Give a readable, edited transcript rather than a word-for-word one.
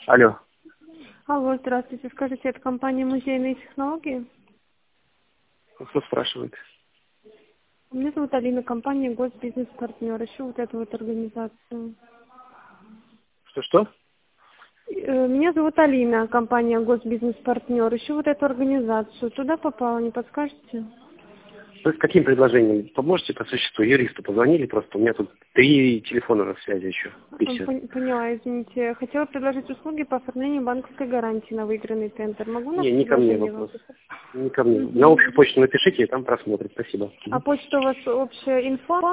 Алло. Алло, здравствуйте. Скажите, это компания «Музейные технологии»? Кто спрашивает? Меня зовут Алина, компания «Госбизнес-партнер». Ищу вот эту вот организацию. Что-что? Меня зовут Алина, компания «Госбизнес-партнер». Ищу вот эту организацию. Туда попала, не подскажете? Вы с каким предложением? Поможете по существу? Юристу позвонили просто. У меня тут 3 телефона на связи еще. И все. Поняла, извините. Хотела предложить услуги по оформлению банковской гарантии на выигранный тендер. Могу на Не ко мне предложение вам вопрос. писать? Не ко мне. На общую почту напишите, и там просмотрят. Спасибо. А почта у вас общая инфо?